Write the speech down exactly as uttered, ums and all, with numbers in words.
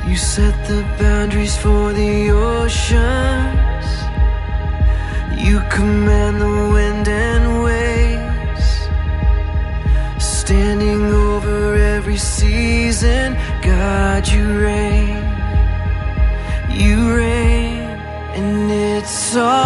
You set the boundaries for the oceans. You command the wind and waves, standing over every season. God, you reign, you reign, and it's all